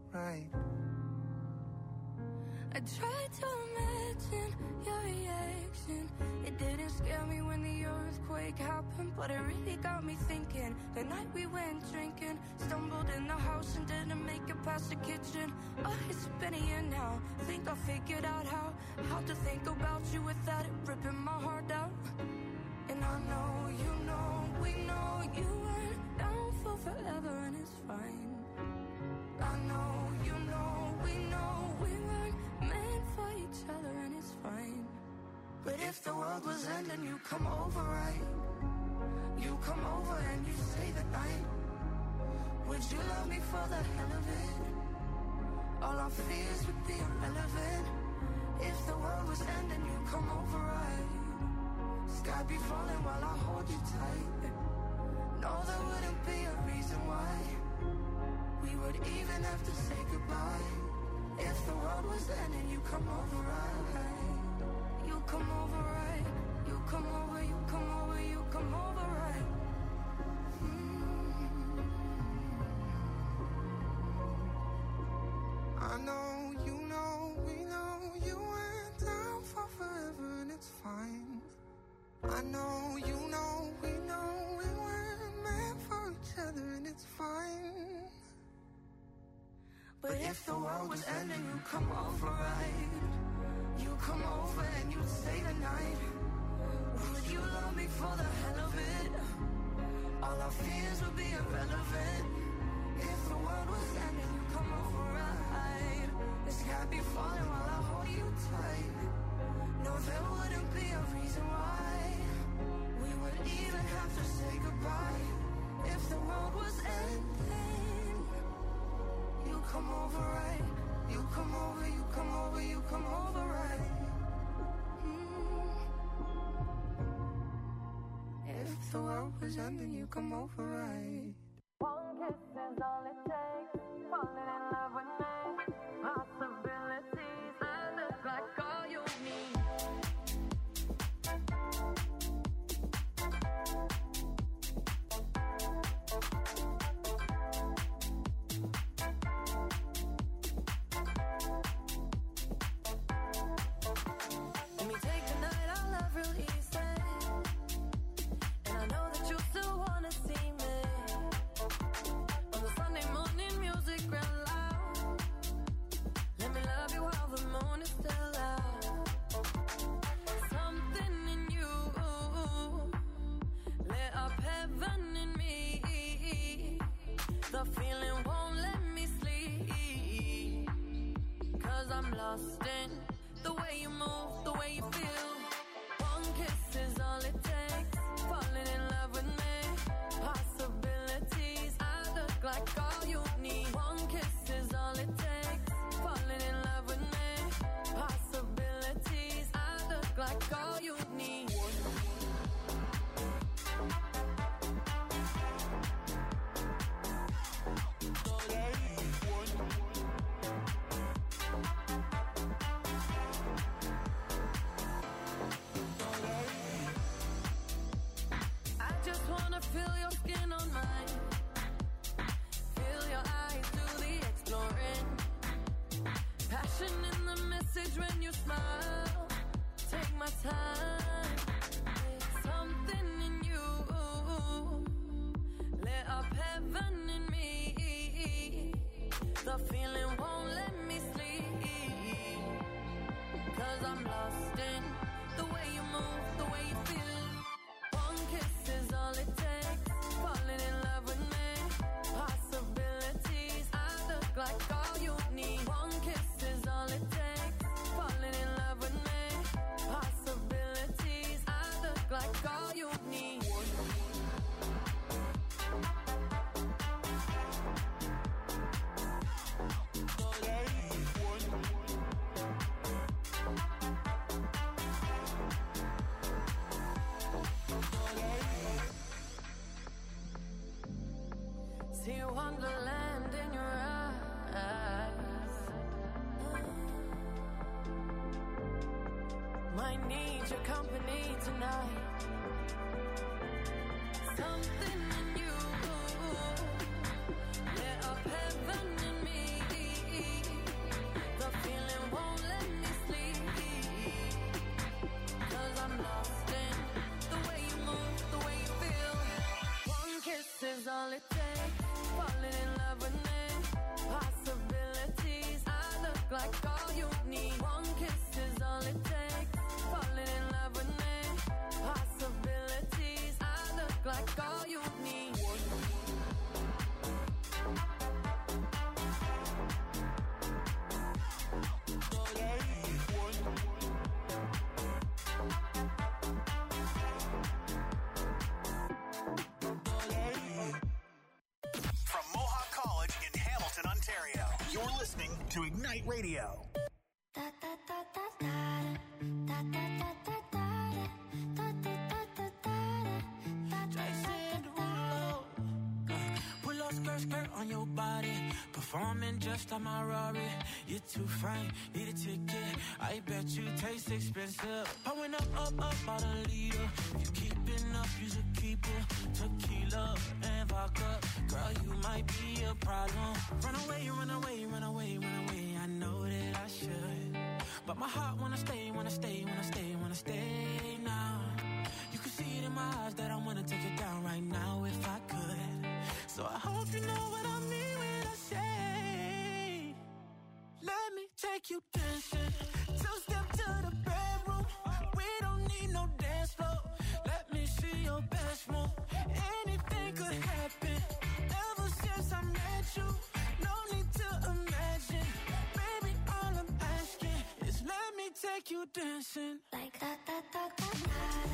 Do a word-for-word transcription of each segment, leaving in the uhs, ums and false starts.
right. I tried to imagine your reaction. It didn't scare me when the earthquake happened, but it really got me thinking. The night we went drinking, stumbled in the house and didn't make it past the kitchen. Oh, it's been a year now. Think I figured out how how to think about you without it ripping my heart out. And I know, you know, we know you weren't down for forever, and it's fine. I know, you know, we know we weren't meant for each other, and it's fine. But if the world was ending, you come over, right? You come over and you stay the night. Would you love me for the hell of it? All our fears would be irrelevant. If the world was ending, you come over, right? Sky be falling while I hold you tight. No, there wouldn't be a reason why we would even have to say goodbye. If the world was ending, you come over, right? You come over, right? You come over, you come over, you come over, right? Mm. I know, you know, we know you went down for forever, and it's fine. I know, you know, we know we weren't meant for each other, and it's fine. But if the world was ending, you come over, right? You come over and you stay the night. Would you love me for the hell of it? All our fears would be irrelevant. If the world was ending, you come over, right? The sky be falling while I hold you tight. No, there wouldn't be a reason why we would even have to say goodbye. If the world was ending, you come over, right? You come over, you come over, you come over, right? Mm. If the world was ending, you come over, right? One kiss is all it takes. Falling in love with me. Possibilities. I look like all you need. Something in you lit up heaven in me. stereo. You're listening to Ignite Radio. Pull up skirt, skirt on your body. Performing just like my Rari. You're too fine, need a ticket. I bet you taste expensive. Pouring up, up, up, about a liter. If you keeping up, you should keep it. Tequila and vodka. Girl, you might be a problem. Run away, run away, run away, run away. I know that I should. But my heart wanna stay, wanna stay, wanna stay, wanna stay now. You can see it in my eyes that I wanna take it down right now if I could. So I hope you know what I mean when I say, let me take you dancing. Two step to the bedroom. We don't need no dance floor. Let me see your best move. Anything could happen. Ever since I met you, no need to imagine. Baby, all I'm asking is let me take you dancing. Like that, that, that, that, that.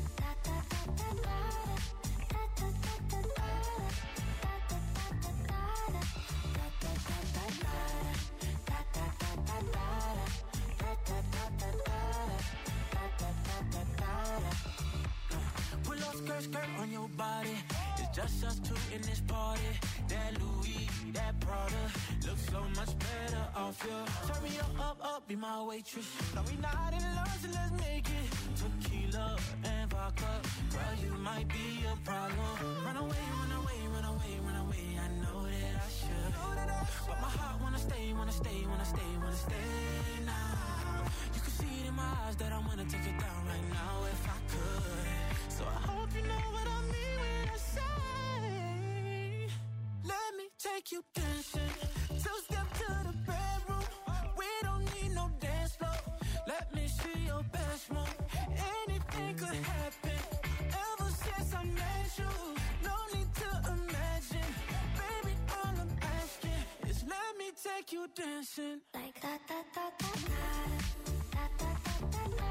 Pull up skirt, skirt on your body. It's just us two in this party. That Louis, that Prada looks so much better off you. Turn me up, up, up, be my waitress. No, we not in love, so let's make it. Tequila and vodka. Girl, you might be a problem. Run away, run away, run away, run away. I know that I should. But my heart wanna stay, wanna stay, wanna stay, wanna stay now. You can see it in my eyes that I wanna take it down right now if I could. So I hope you know what I mean when I say, let me take you dancing. Two step to the bedroom. We don't need no dance floor. Let me see your best move. Anything could happen. Ever since I met you, no need to imagine. Baby, all I'm asking is let me take you dancing. Like that, that, that, that, that. That, that, that, that, that.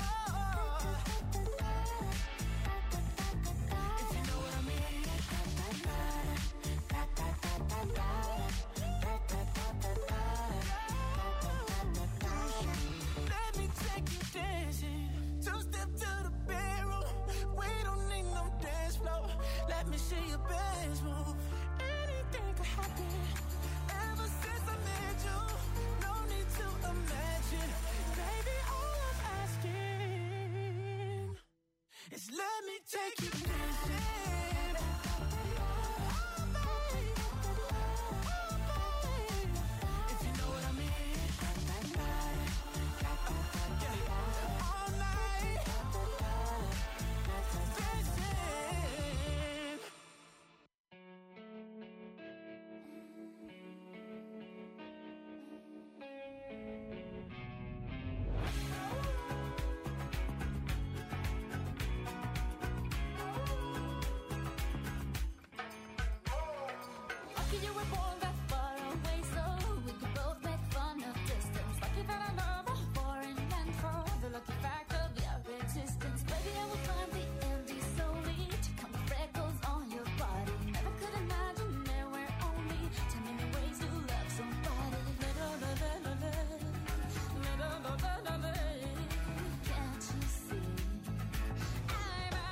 Let me see your best move. Anything could happen. Ever since I met you, no need to imagine. Baby, all I'm asking is let me take you dancing. Oh, baby. Oh, baby. If you know what I mean. Yeah. All night. Dancing.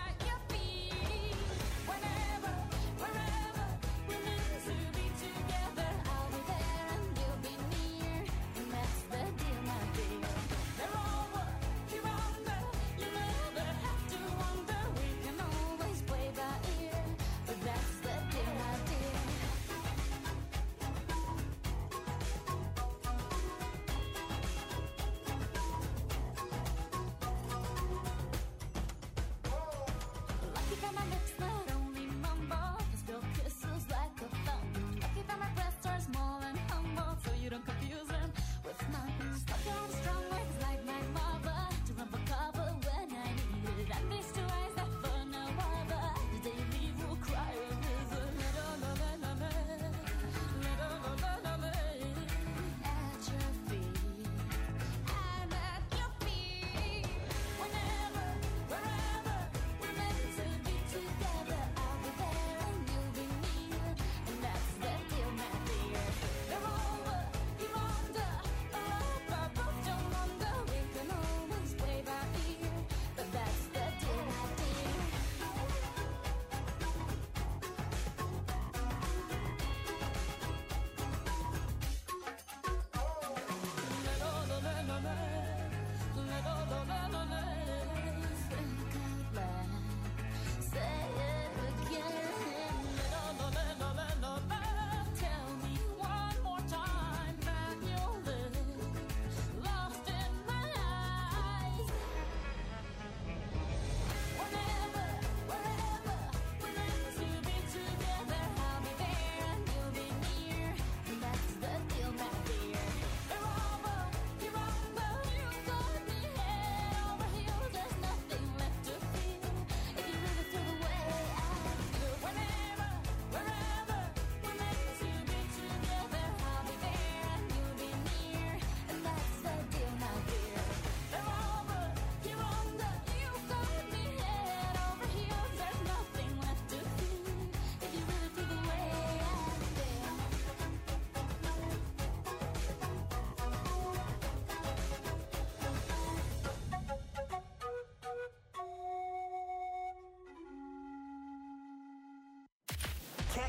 Together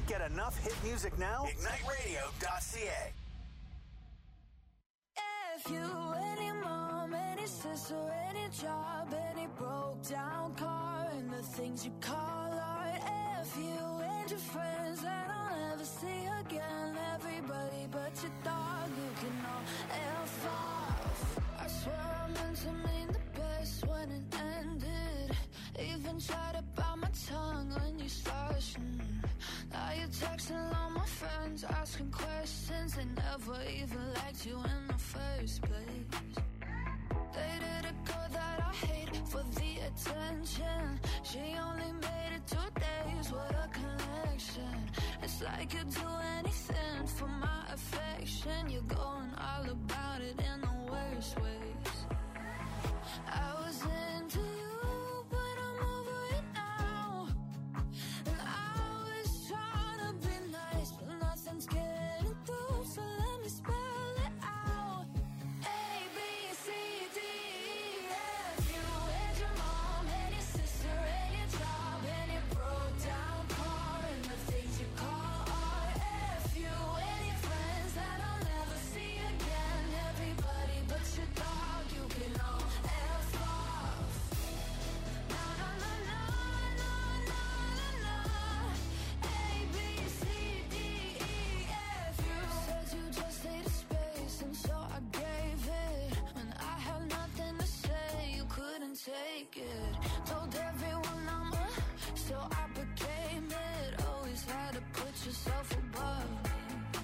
Can't get enough hit music now? ignite radio dot c a. If you, any mom, any sister, any job, any broke down car, and the things you call art. If you and your friends that I'll never see again, everybody but your dog, you can all F off. I swear I meant to mean the best when it ended. Even tried to bite my tongue when you started. Mm. Now you're texting all my friends, asking questions. They never even liked you in the first place. Dated a girl that I hate for the attention. She only made it two days, what a connection. It's like you'd do anything for my affection. You're going all about it in the worst ways. I was into you, but I'm over it now. And I was trying to be nice, but nothing's getting through, so let me spell it out. A, B, C, D, E, F. You and your mom and your sister and your job and your broke down car and the things you call art. F you and your friends that I'll never see again. Everybody but your dog, you can all F off. No, no, no, no, no, no, no, no. A, B, C, D, E, F. You said you just needed space, and so I gave it. When I had nothing to say, you couldn't take it. Told everyone I'm a, so I became it. Always had to put yourself above me.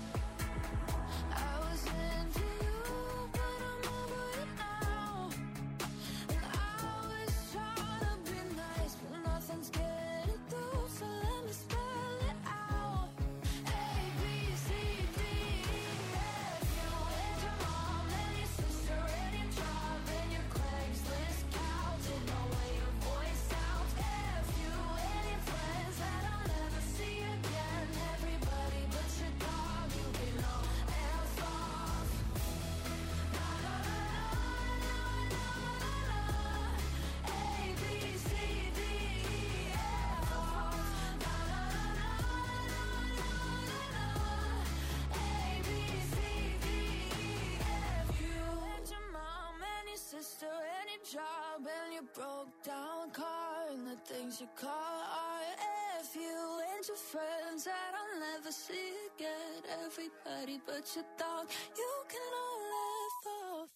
I was into you, but I'm over it now. And I was trying to be nice, but nothing's getting through, so let me spell it out. A, B, C, D, E, F. You and your mom and your sister and your job and your Craigslist couch and the way your voice sounds. F you and your friends that I'll never see again. Everybody but your dog, you can all F off. No, no, no, no, no, no, no. A, B, C, D, E, F off. No, no, no, no, no, no, no. A, B, C, D, E, F. You and your mom and your sister and your job and your broke down car and the things you call art. F you and your friends that I'll never see again. Everybody but your dog, you can all laugh off.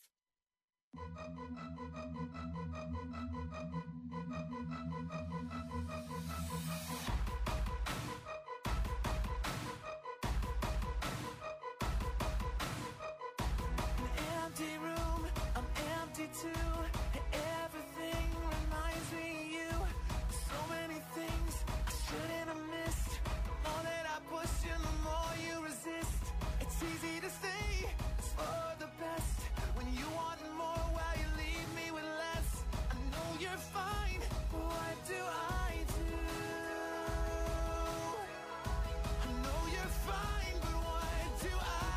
Empty room, I'm empty too. Everything reminds me of you. So many things I shouldn't have missed. The more that I push you, the more you resist. It's easy to say it's for the best when you want more while you leave me with less. I know you're fine, but what do I do? I know you're fine, but what do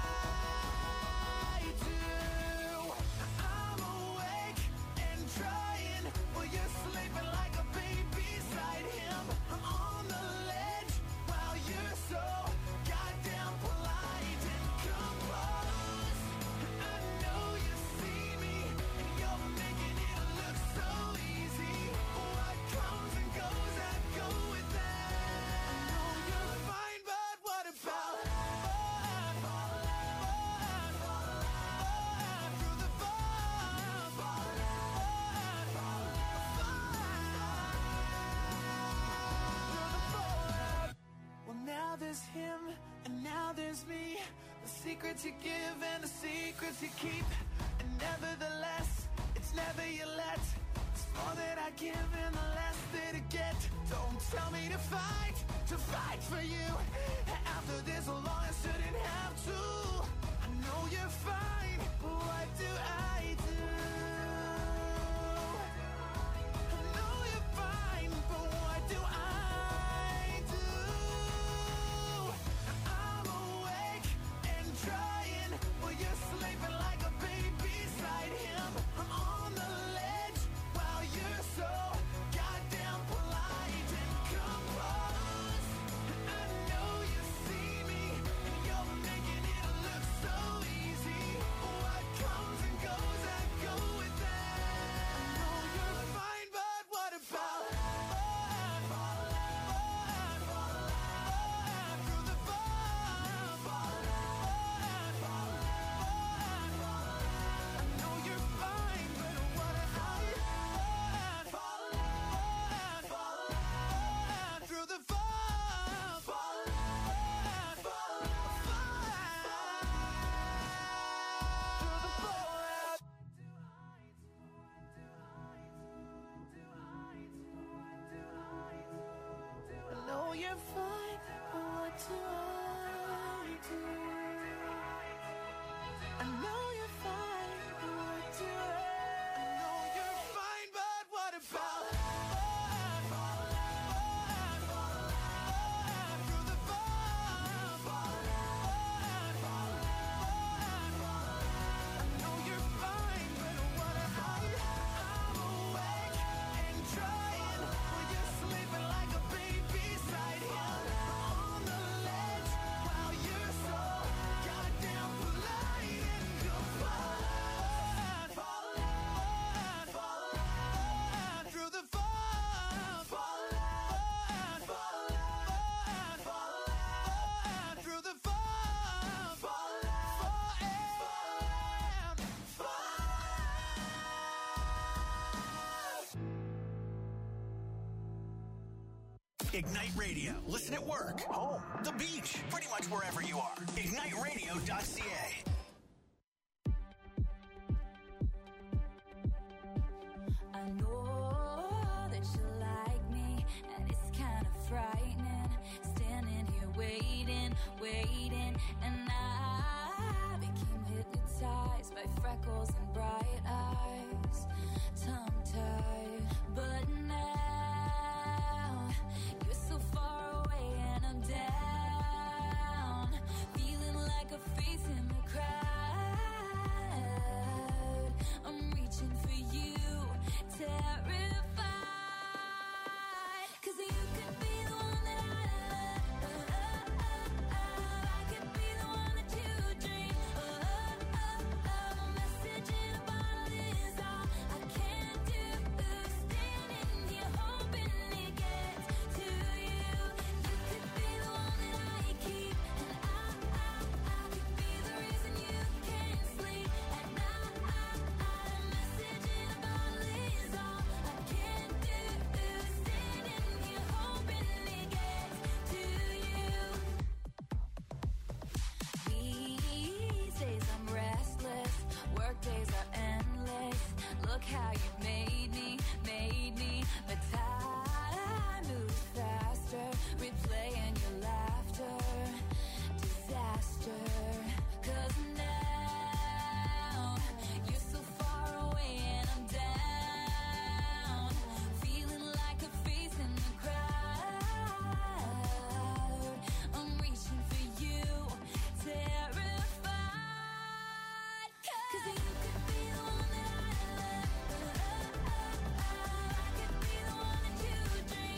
I do? I'm awake and trying while you're sleeping like a baby beside him. I'm on the ledge while you're so goddamn polite and composed. I know you see me and you're making it look so easy. What comes and goes, I go with that. I know you're fine, but what about fun? Fun, fun, fun, through the fun, fun, fun, fun. Well, now there's him, and now there's me. The secrets you give and the secrets you keep. And nevertheless, it's never you let. It's more that I give and the less that I get. Don't tell me to fight, to fight for you. After this long, I shouldn't have to. I know you're fine, but what do I do? I know you're fine, but what do I do? I'm awake and trying while you're sleeping like a baby beside him. I'm on the ledge while you're so goddamn polite and composed. I know you Ignite Radio. Listen at work, home, the beach, pretty much wherever you are. ignite radio dot c a. I know that you like me, and it's kind of frightening. Standing here waiting, waiting, and I became hypnotized by freckles and bright eyes, tongue-tied. But now you're so far away and I'm down, feeling like a face in the crowd. I'm reaching for you, terrified, 'cause you could be the one that I love. I could be the one that you dream. A message in a bottle is all I can do. Standing here hoping it gets to you. You could be the one that I keep, and I, I, I could be the reason you can't sleep at night. A message in a bottle is all I can do. Standing here hoping it gets to you. These days I'm restless, work days are endless. Look how you made me, made me. But time moves faster, replaying your laughter. Disaster, 'cause now you're so far away and I'm down, feeling like a face in the crowd. I'm reaching for you, terrified, 'cause you could be the one that I love. I could be the one that you dream.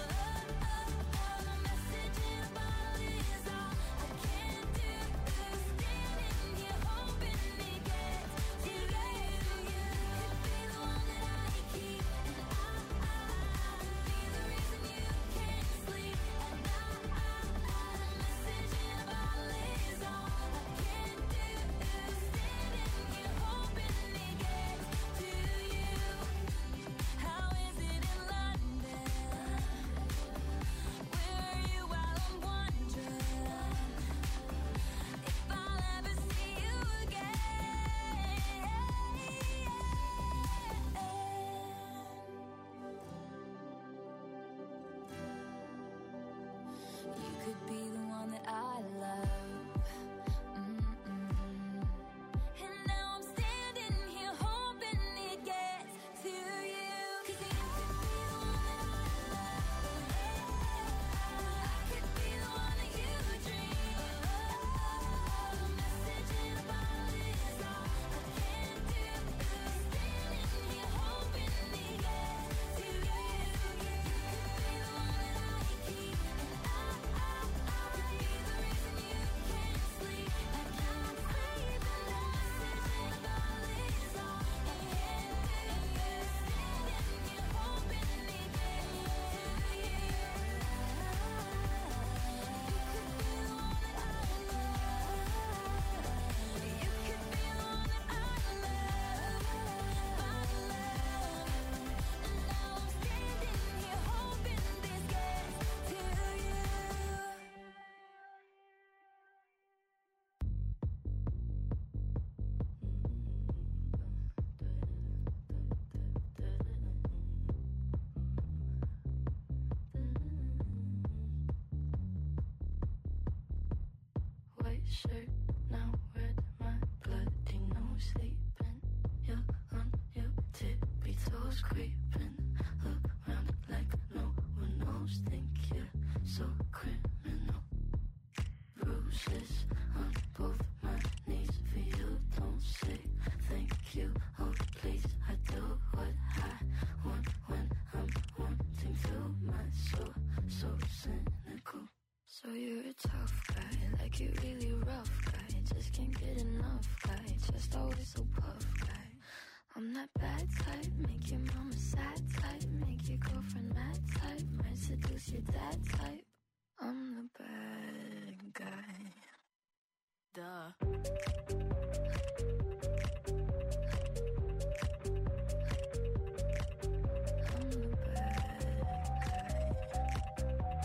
A message in a bottle is all I can do. Standing here hoping it gets to you. You could be the one that I keep, and I, I could be the reason you can't sleep at night. A message in a bottle is all I can do. Standing here hoping it gets to you. How is it in London? Where are you while I'm wondering if I'll ever see you again? You could be the one that I love. Mm-mm. And now I'm standing here hoping it gets to you. 'Cause you could be the one that I love. I could be the one that you dream. A message in a bottle is all I can do. Standing here hoping it gets to you. You could be the one that I keep, and I, I, I could be the reason you can't sleep. I can't sleep, and the message in a bottle is all I can do. Standing here hoping it gets to you. You could be the one that I love. You could be the one that I love, my love. And now I'm standing here hoping this gets to you. White shirt, now red, my bloody nose sleeping. You're on your tippy toes creeping around like no one knows. Think you're so criminal. Bruises on both my knees for you. Don't say thank you. Oh please, I do what I want when I'm wanting to. My soul so cynical. So you're a tough guy, like you're really rough guy. Just can't get enough guy, just always so puff guy. I'm that bad type, make your mama sad type, make your girlfriend mad type, might seduce your dad type. I'm the bad guy. Duh. I'm the bad guy.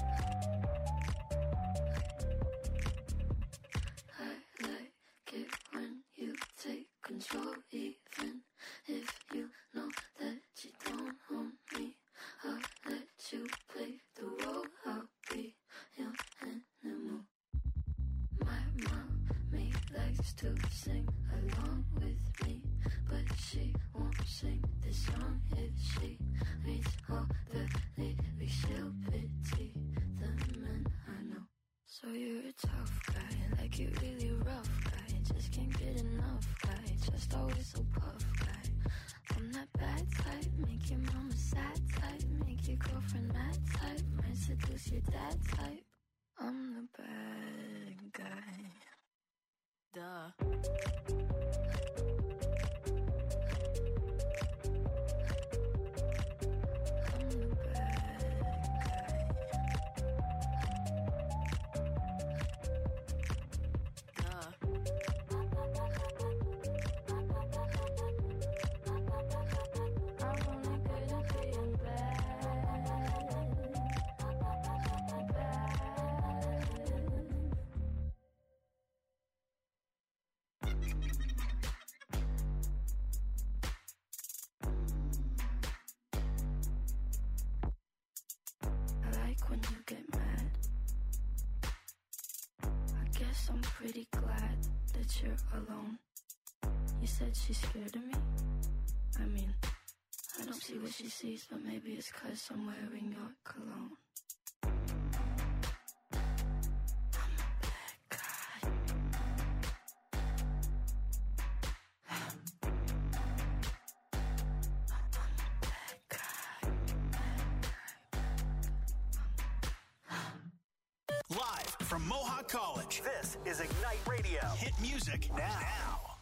wants to sing along with me, but she won't sing this song if she reads all the lyrics. She'll pity the men I know. So you're a tough guy, like you're really rough guy. Just can't get enough guy, just always so puff guy. I'm that bad type, make your mama sad type, make your girlfriend mad type, might seduce your dad type. I'm the bad guy. Duh. I'm pretty glad that you're alone. You said she's scared of me? I mean, I don't see what she sees, but maybe it's 'cause I'm wearing your cologne. From Mohawk College, this is Ignite Radio. Hit music now.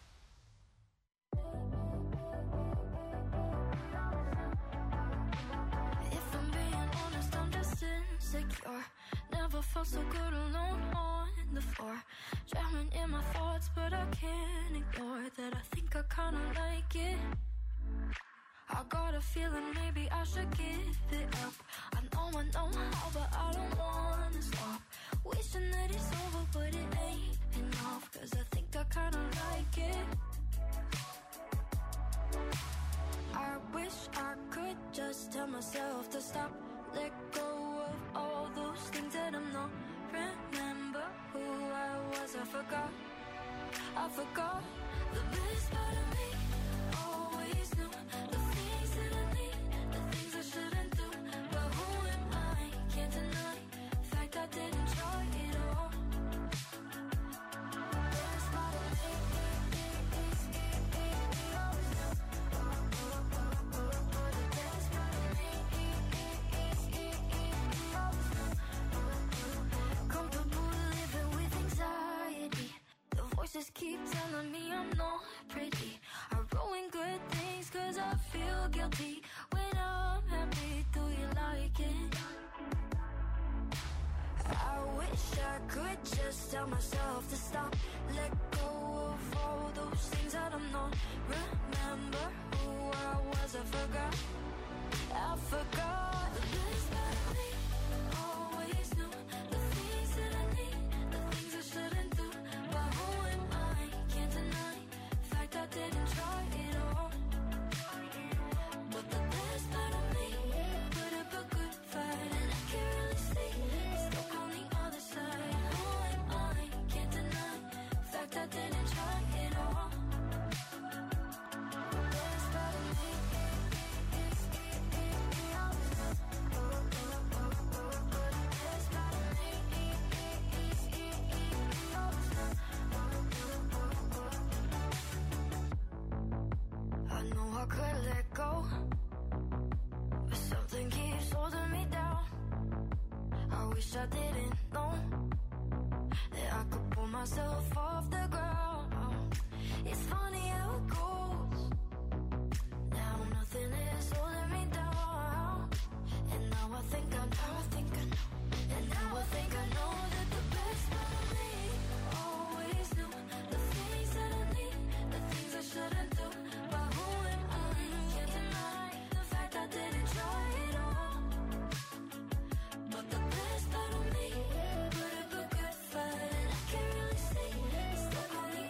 If I'm being honest, I'm just insecure. Never felt so good alone on the floor. Drowning in my thoughts, but I can't ignore that. I think I kinda like it. I got a feeling maybe I should give it up. I know I know how, but I don't wanna stop. Wishing that it's over, but it ain't enough. 'Cause I think I kinda like it. I wish I could just tell myself to stop. Let go of all those things that I'm not. Remember who I was, I forgot. I forgot the best part of me. Always knew the things that I need, the things I shouldn't do. But who am I? Can't deny the fact I didn't try it all. The best part of me is the best part of me is comfortable living with anxiety. The voices keep telling me I'm not pretty. I ruin good things 'cause I feel guilty. When I'm happy, do you like it? I wish I could just tell myself to stop. Let go of all those things that I'm not. Remember who I was, I forgot. I forgot the best part of me. Always knew the things that I need, the things I shouldn't do. But who am I? Can't deny the fact I didn't try it all. But the best part of me put up a good fight, and I can't really see it's stuck on the other side. Who am I? Can't deny the fact I didn't try it all. The best part of me is I know I could let go, but something keeps holding me down. I wish I didn't know that I could pull myself off the ground. It's funny how it goes. Now nothing is holding me down. And now I think I know, I think I know. And now I think I know that the best part of me always knew the things that I need, the things I shouldn't do. But who am I? Can't deny the fact I didn't try it all. But the best part of me put up a good fight, and I can't really see it's stuck on the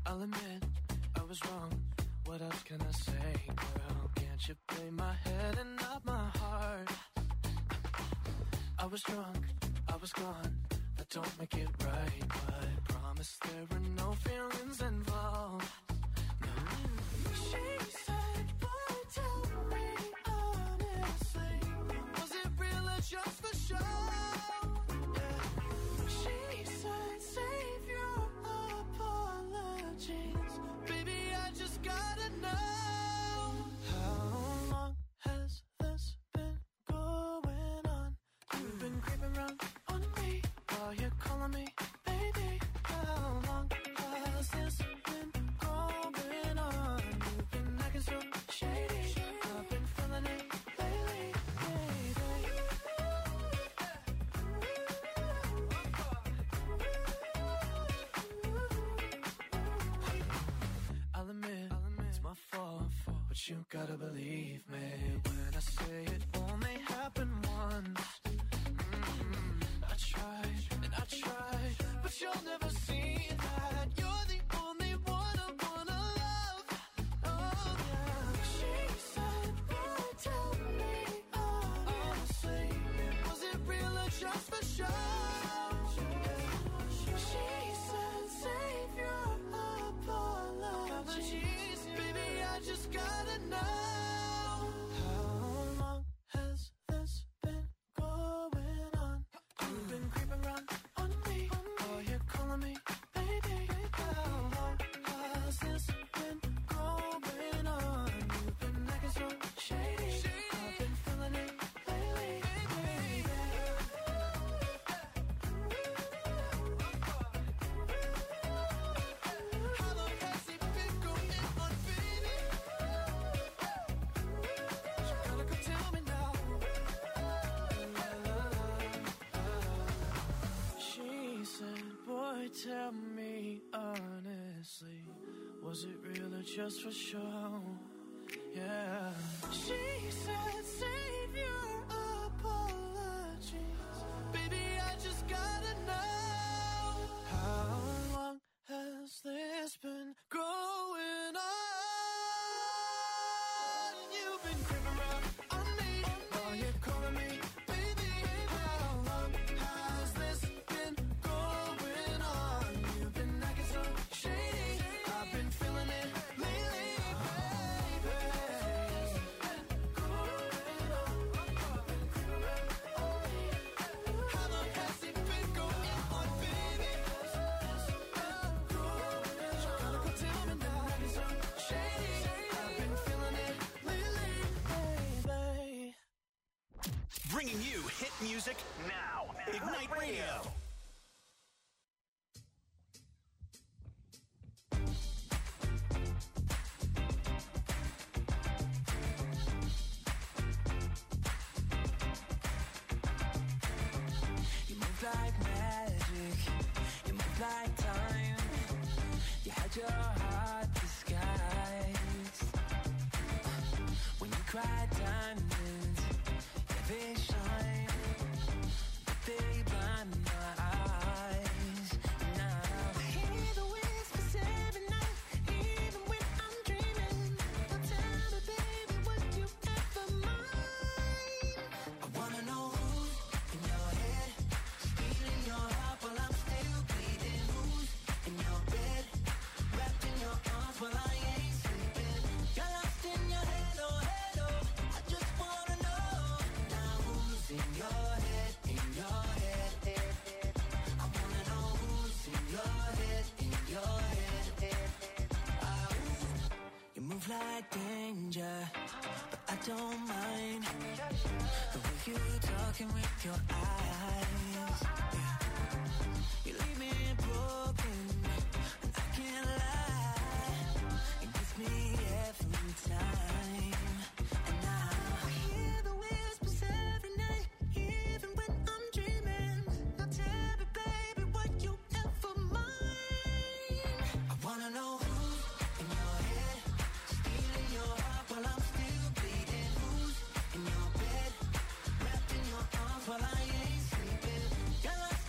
I'll admit I was wrong. What else can I say, girl? Can't you play my head and not my heart? I was drunk, I was gone. That don't make it right, but promise there were no feelings involved. No. She said, boy, tell me honestly, was it real or just for show? Yeah. She said, save your apologies. Baby, I just gotta know. How long has this been going on? You've been creeping around on me while you're calling me baby. How long has this been going on? You've been acting so shady. I've been feeling it lately, baby. I'll admit, it's my fault, but you gotta believe me when I say it only happened once. Mm-hmm. I tried and I tried, but you'll never see that. You're the only one I wanna love. Oh yeah. She said, boy, tell me honestly, was it real or just for show? She said, save your apologies. Baby, I just gotta know. How long has this been going on? You've been creeping around on me while you're calling me baby. How long has this been going on? You've been acting so shady. I've been feeling it lately, baby. How long has it been going on, baby? You gotta go tell me now. She said, boy, tell me honestly, was it real or just for show? Yeah. She said, save your apologies. Baby, I just gotta know. How long has this been going on? You've been creeping around on me while you're calling me baby. How long has this been going on? You've been acting so shady. I've been feeling it lately, baby. It's been going on. You've been creeping around on me. How long has it been going on, baby? It's been going on. You gotta go tell me now. It's so shady. I've been feeling it lately, baby. Bringing you hit music now. Ignite Radio. You move like magic, you move like time. You had your heart disguised. When you cry diamonds, yeah, they shine, but they blind my eyes. Now I hear the whispers every night, even when I'm dreaming. Now tell me, baby, would you ever mind? I wanna know who's in your head, stealing your heart while I'm still bleeding. Who's in your bed, wrapped in your arms while I ain't sleeping. You're lost in your head, oh head, oh. I just wanna know now who's in your head, in your head, head, head. I wanna know who's in your head, in your head, head, head. Ah, ooh. You move like danger, but I don't mind the way you talking with your eyes. Yeah. You leave me broken, and I can't lie. It gets me every time. And now I hear the whispers every night, even when I'm dreaming. Now tell me, baby, would you ever mind? I wanna know who's in your head, stealing your heart while I'm still bleeding. Who's in your bed, wrapped in your arms while I ain't sleeping. You're lost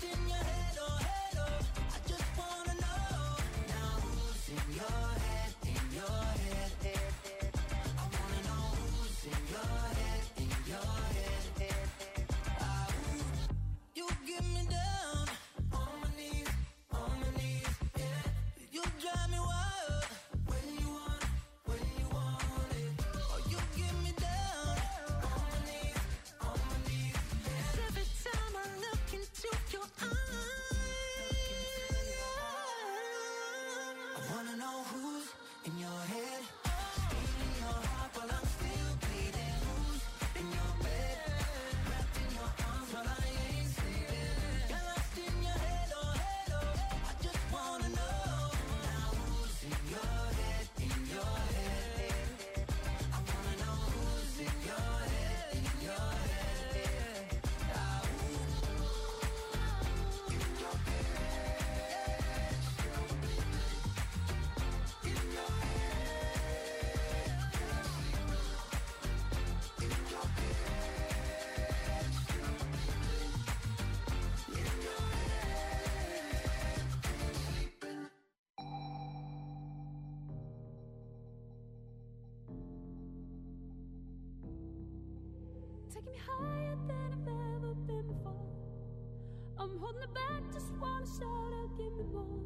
taking me higher than I've ever been before. I'm holding it back, just wanna shout out, give me more.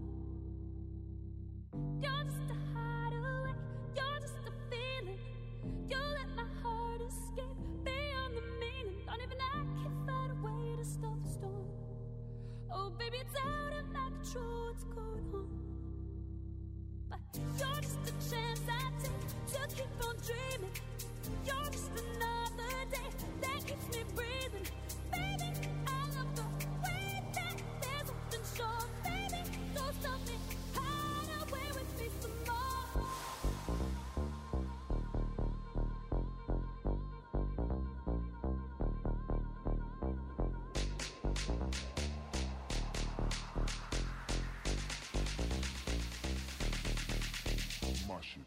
You're just a hideaway, you're just a feeling. You let my heart escape beyond the meaning. Don't even I can find a way to stop the storm. Oh baby, it's out of my control, what's going on? But you're just a chance I take to keep on dreaming. You're just another day that keeps me breathing. Baby, I love the way that there's something sure. Baby, don't stop me, hide away with me some more. My shit.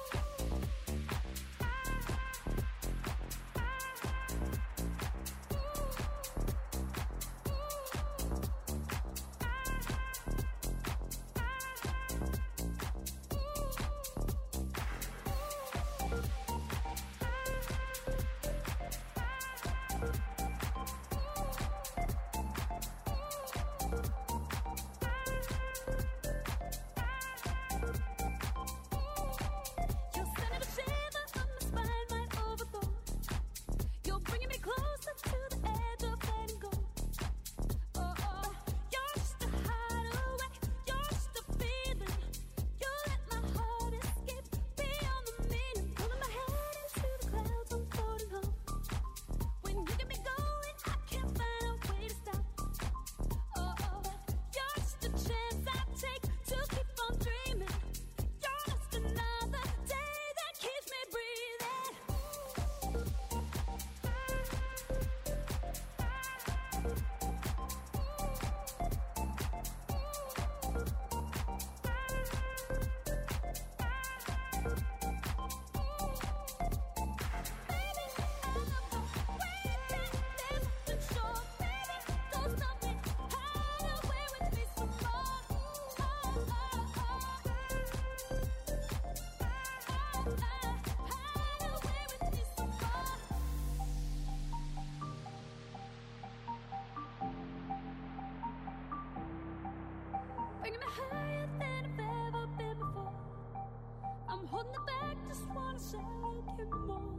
Bringing me higher than I've ever been before. I'm holding it back, just wanna shout, give me more.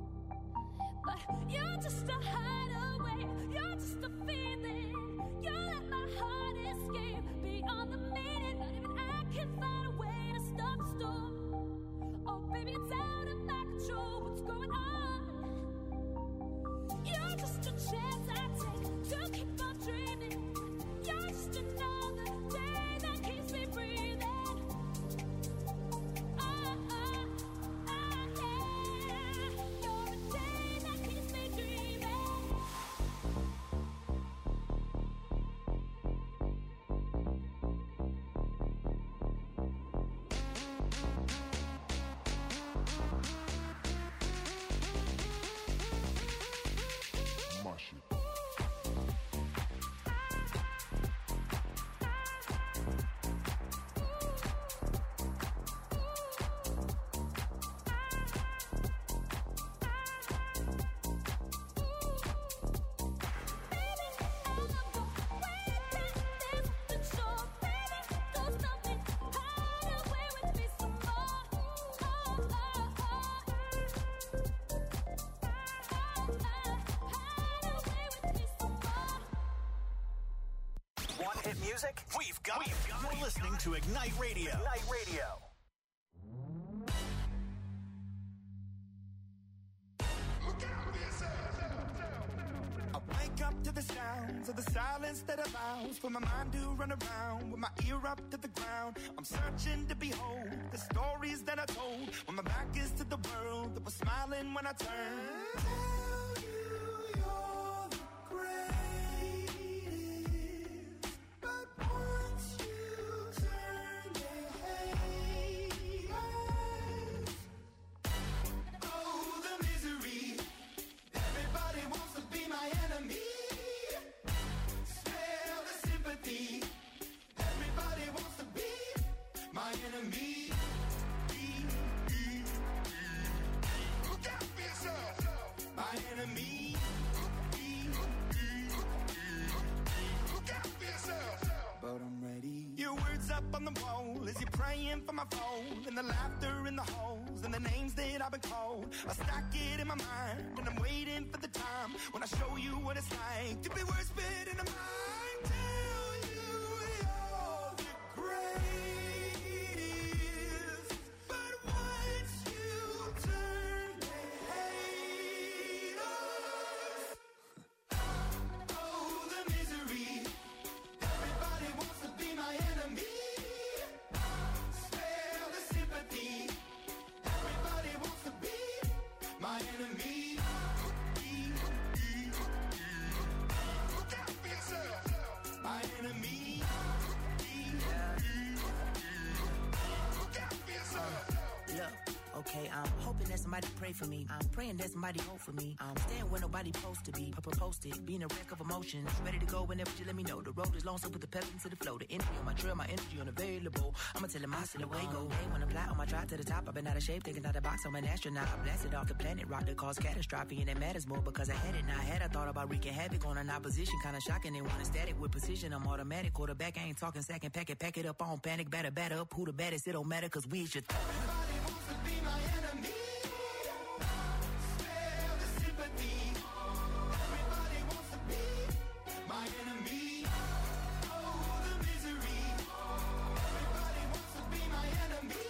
But you're just a hideaway, you're just a feeling. You let my heart escape beyond the meaning. Not even I can find a way to stop the storm. Oh baby, it's out of my control, what's going on? You're just a chance I take to keep on dreaming. You're just another day that keeps me breathing. Oh, oh, oh, yeah. You're a day that keeps me dreaming. My shit. Want hit music? We've got it. You're listening to Ignite Radio. Ignite Radio. I wake up to the sounds of the silence that allows for my mind to run around with my ear up to the ground. I'm searching to behold the stories that I told when my back is to the world that was smiling when I turned. Tell you you're the greatest, but once you turn they hate us. Oh, the misery. Everybody wants to be my enemy. Smell the sympathy. Everybody wants to be my enemy. Look out for yourself. My the wall as you're praying for my phone, and the laughter in the halls and the names that I've been called. I stack it in my mind and I'm waiting for the time when I show you what it's like to be worse fit in a mind. Tell you you're the greatest, but once you turn they hate us. Oh, the misery. Everybody wants to be my enemy. Spare the sympathy. Everybody wants to be my enemy. Look out for yourself. My enemy. Look out for yourself. Look, okay, I'm hoping that somebody pray for me. I'm praying that somebody hope for me. I'm staying where nobody supposed to be. Papa posted, being a wreck of emotions. Ready to go whenever you let me know. The road is long, so put the pedal into the flow. The energy on my trail, my energy unavailable. I'ma tell him I still away go. Hey, when I fly on my drive to the top, I've been out of shape, thinking out the box. I'm an astronaut. I blasted off the planet, rock that caused catastrophe, and it matters more because I had it. Now I had I thought about wreaking havoc on an opposition, kinda shocking. They want a static with precision. I'm automatic, quarterback. I ain't talking second pack it, pack it up on panic, batter, batter up. Who the baddest? It don't matter, cause we is your th- Everybody wants to be my enemy. Spare the sympathy. Everybody wants to be my enemy. Oh, the misery. Everybody wants to be my enemy.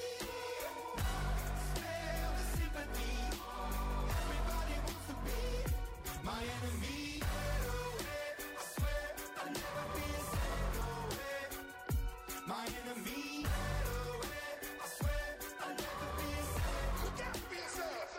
Spare the sympathy. Everybody wants to be my enemy. I swear I'll never be a second away. My enemy. I swear I'll never be a second. Look out for yourself.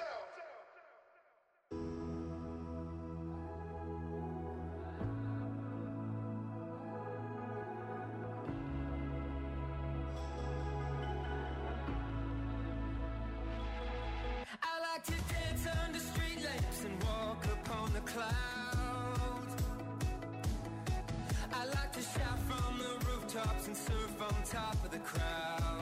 I like to dance under street lamps and walk upon the clouds. I like to shout from the rooftops and surf on top of the crowd.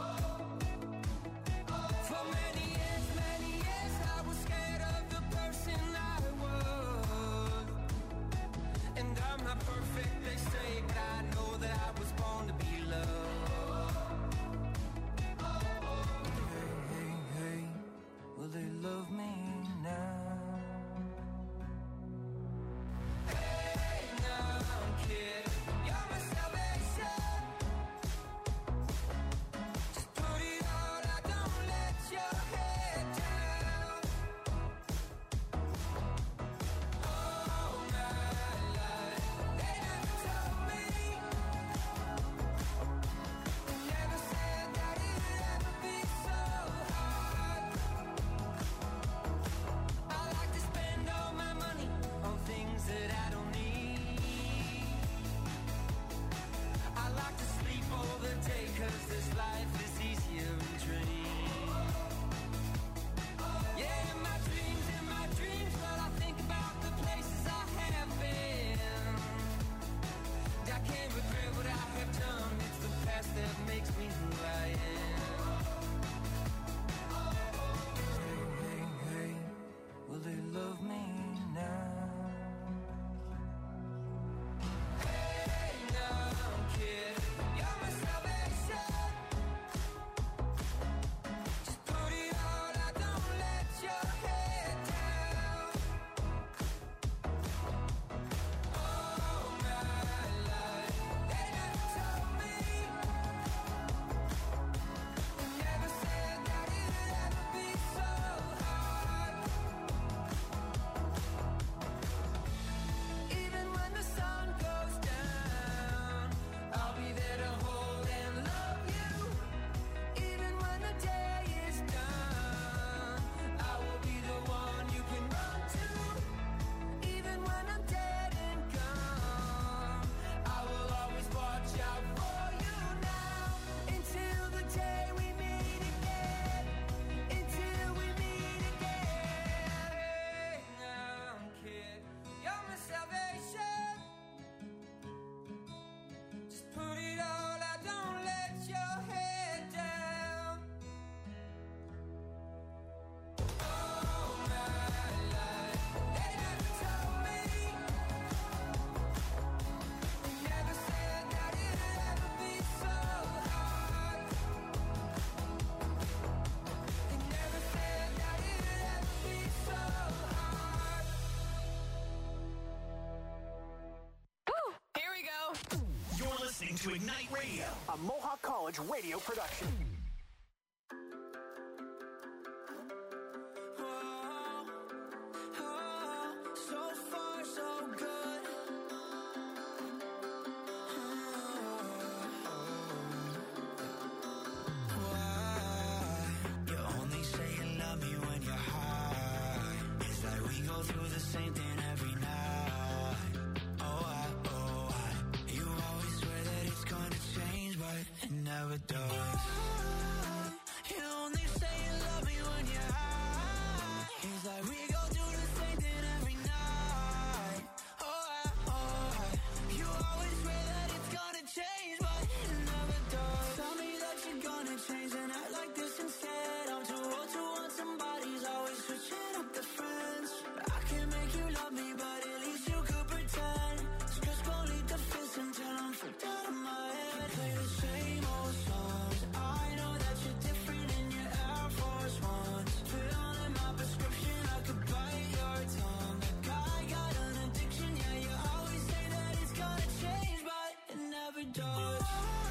For many years, many years, I was scared of the person I was. And I'm not perfect, they say, but I know that I was born to be loved. Hey, hey, hey, will they love me now? Hey, now I'm kidding, you're my salvation. to Ignite Radio, a Mohawk College radio production. Never does. You only say you love me when you're high. It's like we go do the same thing every night. Oh, I, oh, I. You always swear that it's gonna change, but it never does. Tell me that you're gonna change and act like this instead. I'm too old to want somebody's always switching up the friends. I can make you love me, but at least you could pretend. Just gon' lead the fence until I'm freaked out of my head. Play the same old songs. I know that you're different in your Air Force Ones. Fill in my prescription, I could bite your tongue. Like I got an addiction, yeah, you always say that it's gonna change, but it never does.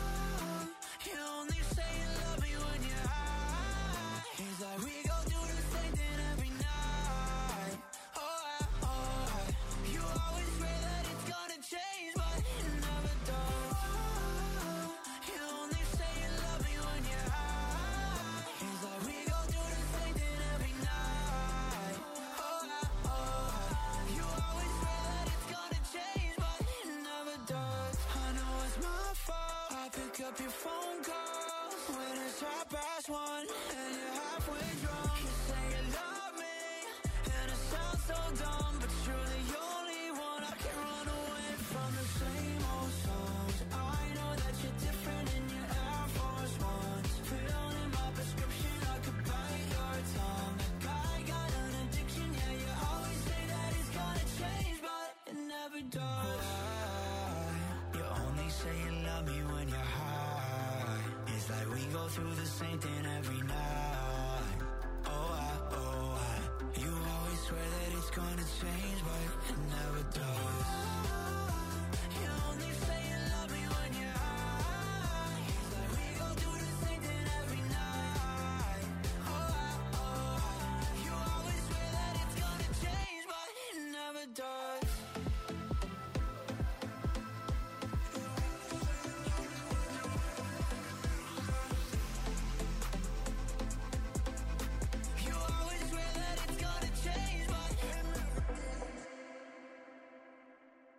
You only say you love me when you're high. It's like we go do the same thing every night. Oh, I, oh, I. You always swear that it's gonna change, but it never does. You only say you love me when you're high. It's like we go do the same thing every night. Oh, I, oh, I. You always swear that it's gonna change, but it never does. I know it's my fault. I pick up your phone calls when it's half past one and you're halfway drunk. You say you love me and it sounds so dumb, but you're the only one I can run away from. The same old songs. I know that you're different in your Air Force Ones. Fill in my prescription, I could bite your tongue. Like I got an addiction, yeah, you always say that it's gonna change, but it never does. You only say you love me when you're high. It's like we go through the same thing every night. Oh, I, oh, I. You always swear that it's gonna change, but it never does. You only say you love me when you're high. It's like we go do the same thing every night. Oh, I, oh, I. You always swear that it's gonna change, but it never does. You always swear that it's gonna change, but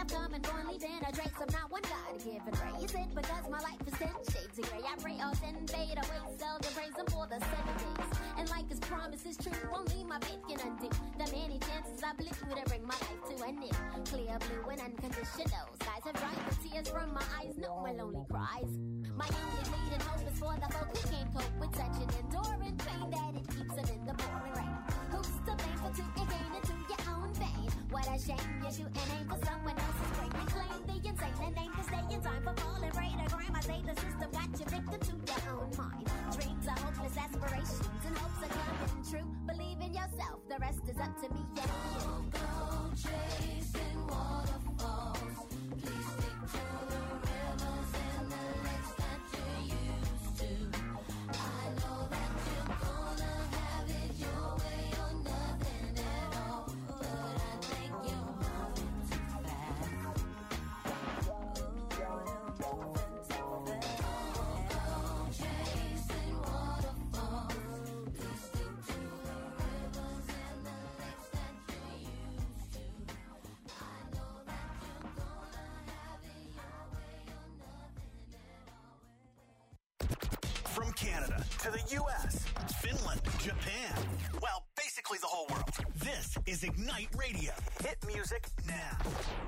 come and go and leaving a trace. I'm not one guy to give and praise it because my life is ten shades of gray. I pray all ten fade away, seldom praise them for the seven days. And like his promise is true, only my faith can undo the many chances I blew to bring my life to an end. Clear blue and unconditional skies have dried the tears from my eyes. No more lonely cries. My only leading hope is for the folk who can't cope with such an enduring pain that it keeps them in the pouring rain. Who's to blame for to gain into your own vein? What a shame you shoot and aim for someone else's brain. You claim the insane and aim to stay in time for falling prey to crime. I say the system got you victim to your own mind. Dreams are hopeless aspirations and hopes are coming true. Believe in yourself, the rest is up to me. Yeah. Don't go chasing waterfalls. Please stick to the rivers and the lakes that you're used to. I know that you're gonna have it your way or nothing at all, but I think you're moving too fast. Oh, you're moving too fast. Don't go chasing waterfalls. Please stick to the rivers and the lakes that you're used to. I know that you're gonna have it your way or nothing at all. From Canada to the U S, Finland, Japan, well, basically the whole world. This is Ignite Radio. Hit music now.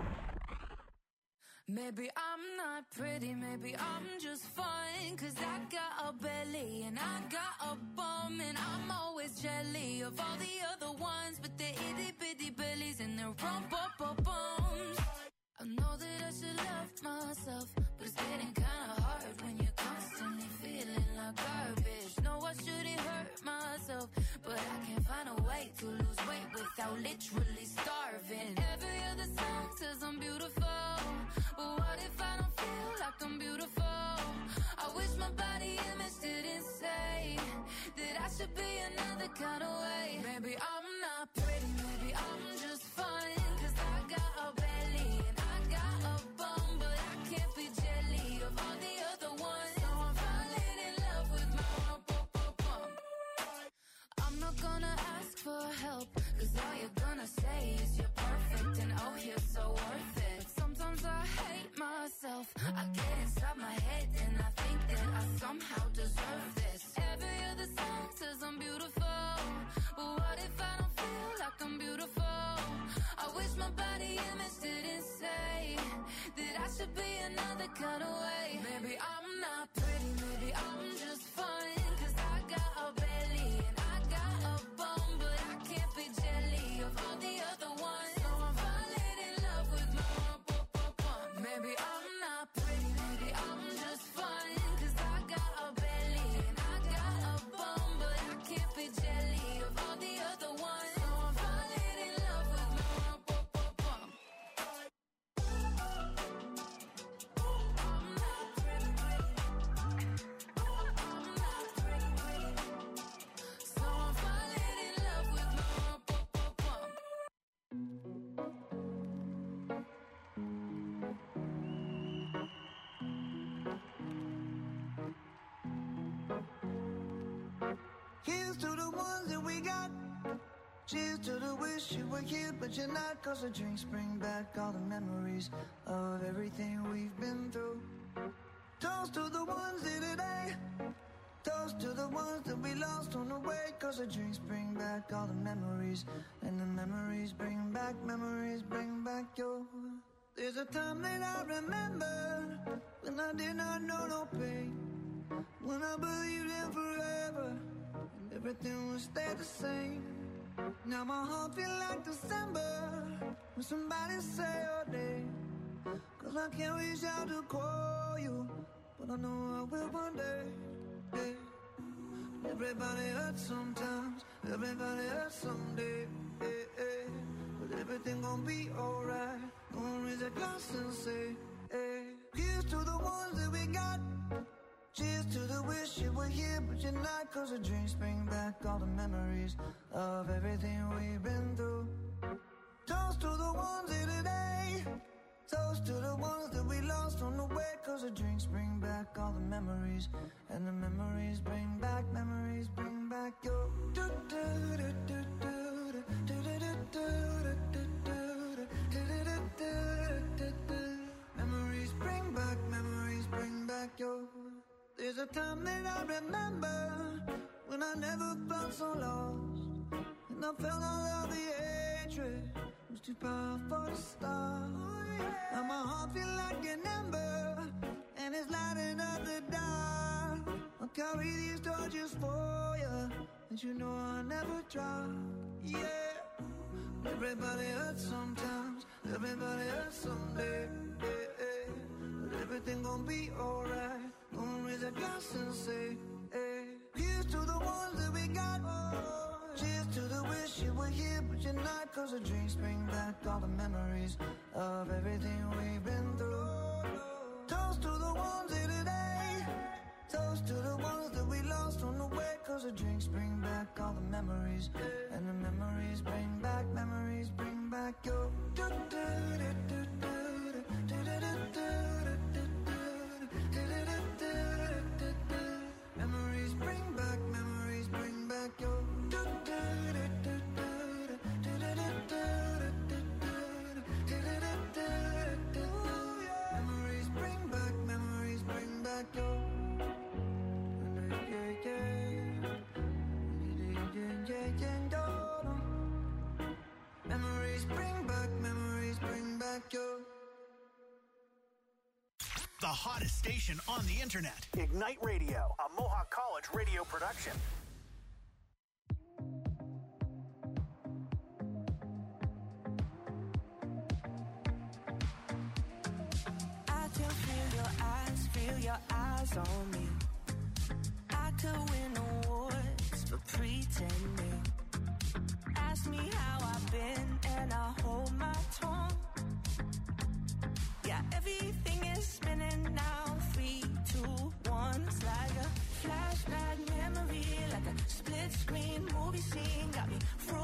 Maybe I'm not pretty, maybe I'm just fine. Cause I got a belly and I got a bum. And I'm always jelly of all the other ones. But they're itty bitty bellies and they're rump up up bums. I know that I should love myself, but it's getting kinda hard when you're constantly feeling like garbage. No, I shouldn't hurt myself, but I can't find a way to lose weight without literally starving. Every other song says I'm beautiful, but what if I don't feel like I'm beautiful? I wish my body image didn't say that I should be another kind of way. Maybe I'm not pretty, maybe I'm just fine. Cause I got a belly and I got a bum, but I can't be jelly of all the other ones. So I'm falling in love with my rump up up bum. I'm not gonna ask for help, cause all you're gonna say is you're perfect and oh you're so worth it. But sometimes I hate myself, I get inside my head and I think that I somehow deserve this. Every other song says I'm beautiful, but what if I don't feel like I'm beautiful? I wish my body image didn't say that I should be another kind of way. Maybe I'm not pretty, maybe I'm just fine. Cause I got a belly and I got a bum, but I can't be jelly of all the other ones. So I'm falling in love with my rump up up bum. Maybe I'm not pretty, maybe I'm just fine. Cause I got a belly and I got a bum, but I can't be jelly of all the other ones. So I'm falling in love with my rump up up bum. I'm not pretty, pretty. I'm not pretty, pretty. So I'm falling in love with my rump up up bum. Here's to the ones that we got. Cheers to the wish you were here, but you're not. Cause the drinks bring back all the memories of everything we've been through. Toast to the ones here today. Toast to the ones that we lost on the way. Cause the drinks bring back all the memories. And the memories bring back, memories bring back your. There's a time that I remember when I did not know no pain. When I believed in forever and everything would stay the same. Now my heart feel like December when somebody say your name. Cause I can't reach out to call you, but I know I will one day. Hey. Everybody hurts sometimes, everybody hurts someday. Hey, hey. But everything gon' be alright. Gonna raise a glass and say, hey. Here's to the ones that we got. Cheers to the wish you were here, but you're not. Cause the drinks bring back all the memories of everything we've been through. Toast to the ones here today. Toast to the ones that we lost on the way. Cause the drinks bring back all the memories. And the memories bring back, memories bring back your. There's a time that I remember when I never felt so lost, and I felt all of the hatred was too powerful to stop. Now my heart feel like an ember, and it's lighting up the dark. I'll carry these torches for you, and you know I'll never drop. Yeah, everybody hurts sometimes, everybody hurts someday. Yeah, yeah. But everything gon' be alright. Gonna raise a glass and say, hey, here's to the ones that we got. Cheers to the wish you were here, but you're not. Cause the drinks bring back all the memories of everything we've been through. Toast to the ones here today. Toast to the ones that we lost on the way. Cause the drinks bring back all the memories. And the memories bring back, memories bring back your memories bring back, memories bring back your memories bring back, memories bring back your memories bring back, memories bring back your the hottest station on the internet. Ignite Radio, a Mohawk College radio production. I can feel your eyes, feel your eyes on me. I could win awards for pretending. Ask me how I've been and I hold my tongue. Yeah, everything is spinning now. Three, two, one. It's like a flashback memory, like a split screen movie scene. Got me frozen.